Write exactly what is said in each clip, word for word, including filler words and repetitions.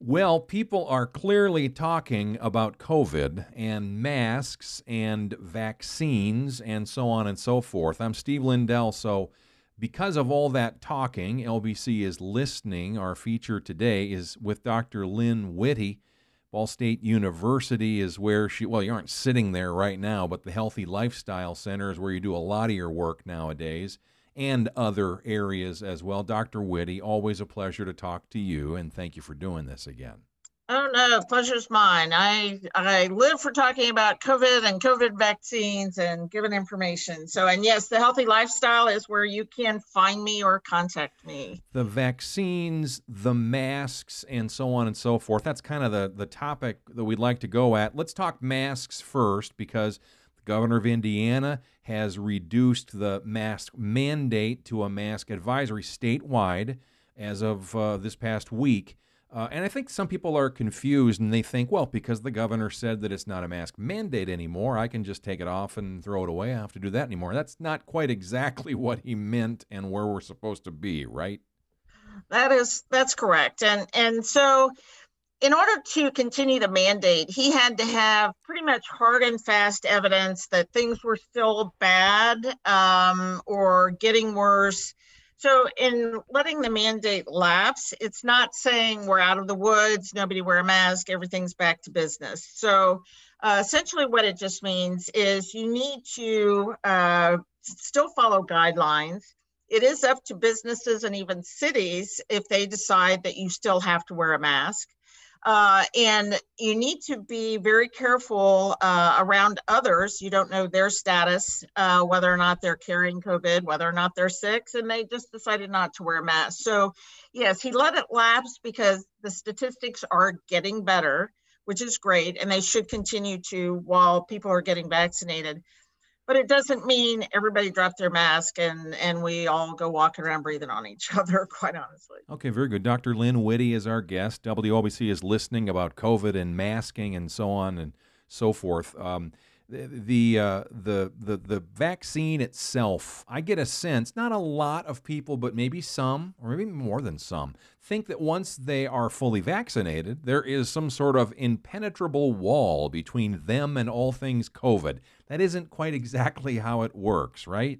Well, people are clearly talking about COVID and masks and vaccines and so on and so forth. I'm Steve Lindell. So, because of all that talking, L B C is listening. Our feature today is with Doctor Lynn Whitty. Ball State University is where she, well, you aren't sitting there right now, but the Healthy Lifestyle Center is where you do a lot of your work nowadays, and other areas as well. Doctor Whitty, always a pleasure to talk to you, and thank you for doing this again. Oh no, pleasure's mine. I I live for talking about COVID and COVID vaccines and giving information. So, and yes, the Healthy Lifestyle is where you can find me or contact me. The vaccines, the masks, and so on and so forth. That's kind of the, the topic that we'd like to go at. Let's talk masks first, because the governor of Indiana has reduced the mask mandate to a mask advisory statewide as of uh, this past week. Uh, and I think some people are confused and they think, well, because the governor said that it's not a mask mandate anymore, I can just take it off and throw it away. I don't have to do that anymore. That's not quite exactly what he meant and where we're supposed to be, right? That is that's correct. And and so in order to continue the mandate, he had to have pretty much hard and fast evidence that things were still bad um, or getting worse. So in letting the mandate lapse, it's not saying we're out of the woods, nobody wear a mask, everything's back to business. So uh, essentially what it just means is you need to uh, still follow guidelines. It is up to businesses and even cities if they decide that you still have to wear a mask. Uh, and you need to be very careful uh, around others. You don't know their status, uh, whether or not they're carrying COVID, whether or not they're sick, and they just decided not to wear a mask. So yes, he let it lapse because the statistics are getting better, which is great, and they should continue to while people are getting vaccinated. But it doesn't mean everybody drop their mask and, and we all go walking around breathing on each other, quite honestly. Okay, very good. Doctor Lynn Whitty is our guest. W L B C is listening about COVID and masking and so on and so forth. Um, the the, uh, the the the vaccine itself, I get a sense, not a lot of people, but maybe some, or maybe more than some, think that once they are fully vaccinated, there is some sort of impenetrable wall between them and all things COVID. That isn't quite exactly how it works, right?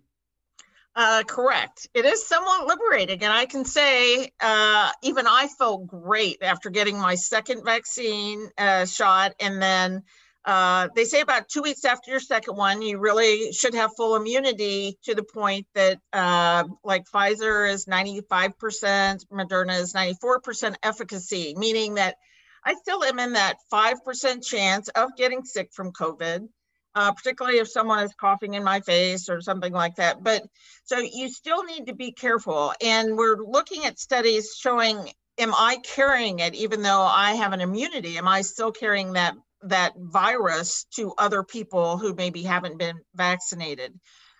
Uh, correct. It is somewhat liberating. And I can say, uh, even I felt great after getting my second vaccine uh, shot. And then uh, they say about two weeks after your second one, you really should have full immunity to the point that uh, like Pfizer is ninety-five percent, Moderna is ninety-four percent efficacy, meaning that I still am in that five percent chance of getting sick from COVID. Uh, particularly if someone is coughing in my face or something like that. But so you still need to be careful. And we're looking at studies showing, am I carrying it even though I have an immunity? Am I still carrying that, that virus to other people who maybe haven't been vaccinated?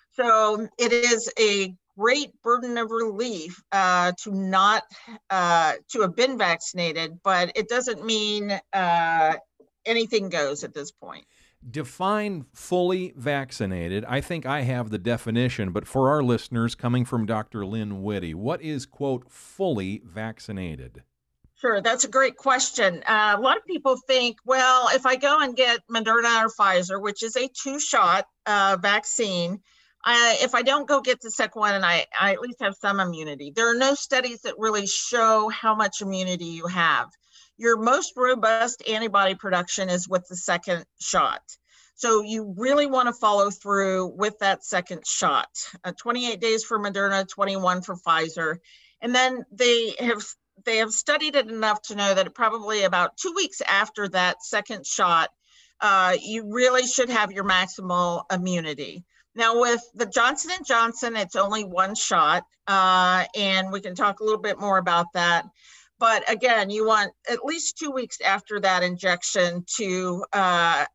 So it is a great burden of relief uh, to not, uh, to have been vaccinated, but it doesn't mean uh, anything goes at this point. Define fully vaccinated. I think I have the definition, but for our listeners coming from Doctor Lynn Whitty, what is, quote, fully vaccinated? Sure, that's a great question. Uh, a lot of people think, well, if I go and get Moderna or Pfizer, which is a two-shot uh, vaccine, I, if I don't go get the second one and I, I at least have some immunity. There are no studies that really show how much immunity you have. Your most robust antibody production is with the second shot. So you really want to follow through with that second shot. Uh, twenty-eight days for Moderna, twenty-one for Pfizer. And then they have they have studied it enough to know that probably about two weeks after that second shot, uh, you really should have your maximal immunity. Now with the Johnson and Johnson, it's only one shot, uh, and we can talk a little bit more about that. But again, you want at least two weeks after that injection to uh,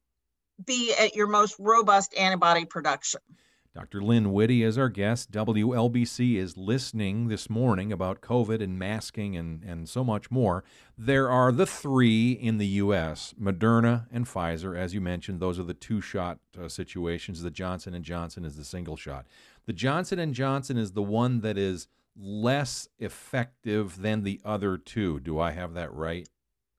be at your most robust antibody production. Doctor Lynn Whitty is our guest. W L B C is listening this morning about COVID and masking and, and so much more. There are the three in the U S, Moderna and Pfizer. As you mentioned, those are the two-shot uh, situations. The Johnson and Johnson is the single shot. The Johnson and Johnson is the one that is less effective than the other two. Do I have that right?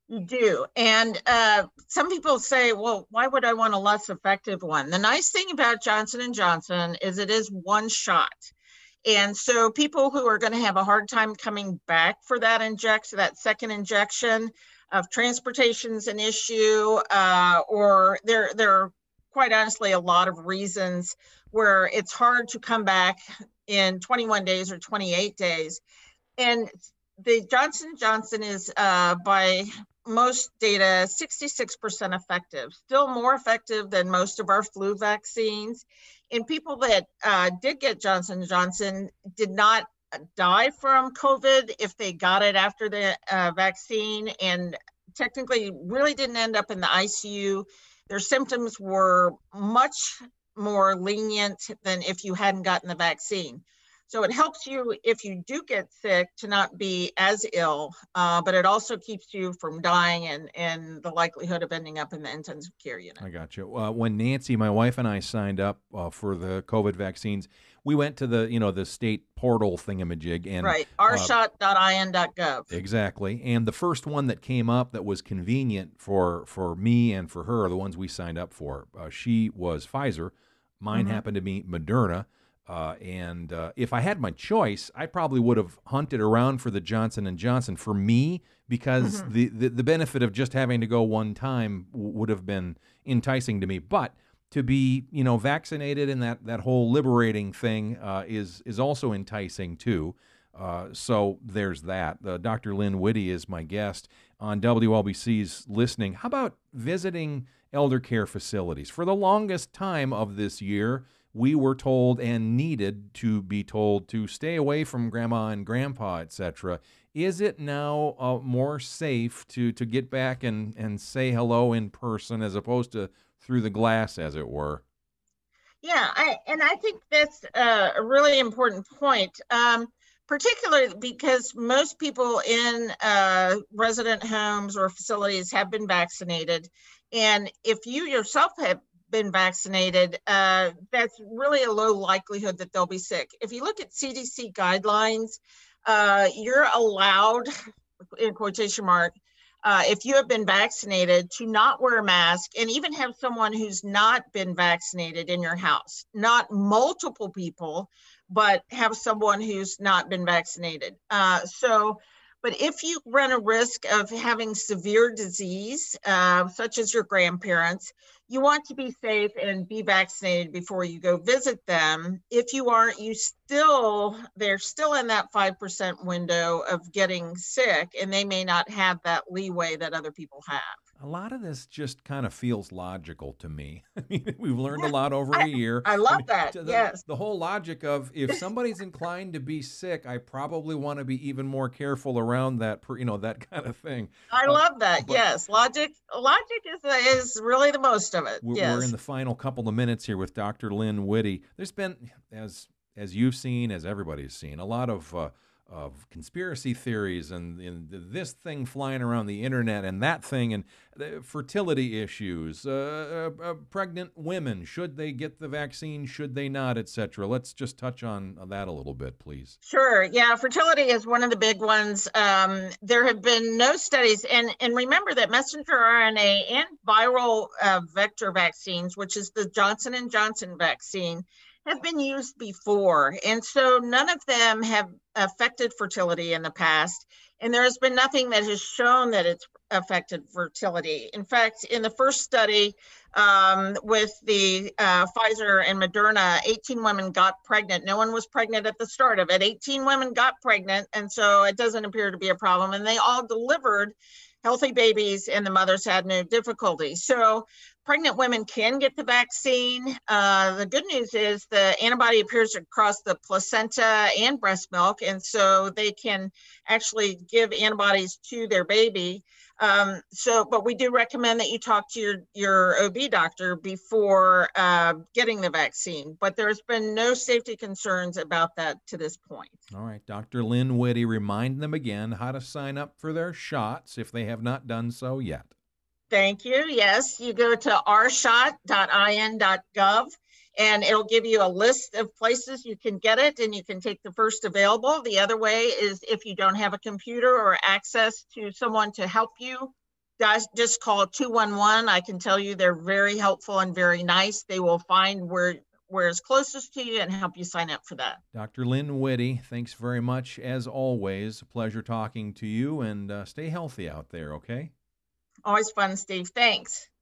You do. And uh, some people say, well, why would I want a less effective one? The nice thing about Johnson and Johnson is it is one shot. And so people who are going to have a hard time coming back for that injection, that second injection, of transportation's an issue, uh, or there, there are quite honestly a lot of reasons where it's hard to come back in twenty-one days or twenty-eight days. And the Johnson and Johnson is uh, by most data sixty-six percent effective, still more effective than most of our flu vaccines. And people that uh, did get Johnson and Johnson did not die from COVID if they got it after the uh, vaccine, and technically really didn't end up in the I C U. Their symptoms were much more lenient than if you hadn't gotten the vaccine. So it helps you if you do get sick to not be as ill, uh, but it also keeps you from dying and, and the likelihood of ending up in the intensive care unit. I got you. Uh, when Nancy, my wife, and I signed up uh, for the COVID vaccines, we went to the, you know, the state portal thingamajig. And, right, r shot dot i n dot gov. Uh, exactly. And the first one that came up that was convenient for, for me and for her, the ones we signed up for, uh, she was Pfizer. Mine mm-hmm. happened to be Moderna. Uh, and uh, if I had my choice, I probably would have hunted around for the Johnson and Johnson for me, because mm-hmm. the, the, the benefit of just having to go one time w- would have been enticing to me. But to be, you know, vaccinated and that, that whole liberating thing uh, is is also enticing too. Uh, so there's that. Uh, Doctor Lynn Whitty is my guest on W L B C's Listening. How about visiting elder care facilities? For the longest time of this year, we were told and needed to be told to stay away from grandma and grandpa, et cetera. Is it now uh, more safe to to get back and, and say hello in person as opposed to through the glass, as it were? Yeah, I, and I think that's a really important point, um, particularly because most people in uh, resident homes or facilities have been vaccinated. And if you yourself have been vaccinated, uh, that's really a low likelihood that they'll be sick. If you look at C D C guidelines, uh, you're allowed, in quotation mark, uh, if you have been vaccinated, to not wear a mask and even have someone who's not been vaccinated in your house. Not multiple people, but have someone who's not been vaccinated. Uh, so, but if you run a risk of having severe disease, uh, such as your grandparents, you want to be safe and be vaccinated before you go visit them. If you aren't, you still, they're still in that five percent window of getting sick, and they may not have that leeway that other people have. A lot of this just kind of feels logical to me. I mean, we've learned a lot over I, a year. I love I mean, that, the, yes. The whole logic of if somebody's inclined to be sick, I probably want to be even more careful around that, you know, that kind of thing. I uh, love that, yes. Logic logic is is really the most of it, we're, yes. We're in the final couple of minutes here with Doctor Lynn Whitty. There's been, as as you've seen, as everybody's seen, a lot of uh, of conspiracy theories and, and this thing flying around the internet and that thing and the fertility issues, uh, uh, uh, pregnant women, should they get the vaccine, should they not, et cetera. Let's just touch on that a little bit, please. Sure. Yeah, fertility is one of the big ones. Um, there have been no studies, and, and remember that messenger R N A and viral uh, vector vaccines, which is the Johnson and Johnson vaccine, have been used before. And so none of them have affected fertility in the past. And there has been nothing that has shown that it's affected fertility. In fact, in the first study um, with the uh, Pfizer and Moderna, eighteen women got pregnant. No one was pregnant at the start of it. eighteen women got pregnant. And so it doesn't appear to be a problem. And they all delivered healthy babies, and the mothers had no difficulty. So pregnant women can get the vaccine. Uh, the good news is the antibody appears across the placenta and breast milk, and so they can actually give antibodies to their baby. Um, so, but we do recommend that you talk to your, your O B doctor before uh, getting the vaccine. But there's been no safety concerns about that to this point. All right, Doctor Lynn Whitty, remind them again how to sign up for their shots if they have not done so yet. Thank you. Yes, you go to r shot dot i n dot gov, and it'll give you a list of places you can get it, and you can take the first available. The other way is if you don't have a computer or access to someone to help you guys, just call two one one. I can tell you they're very helpful and very nice. They will find where where is closest to you and help you sign up for that. Doctor Lynn Whitty, thanks very much. As always, a pleasure talking to you, and uh, stay healthy out there, okay? Always fun, Steve. Thanks.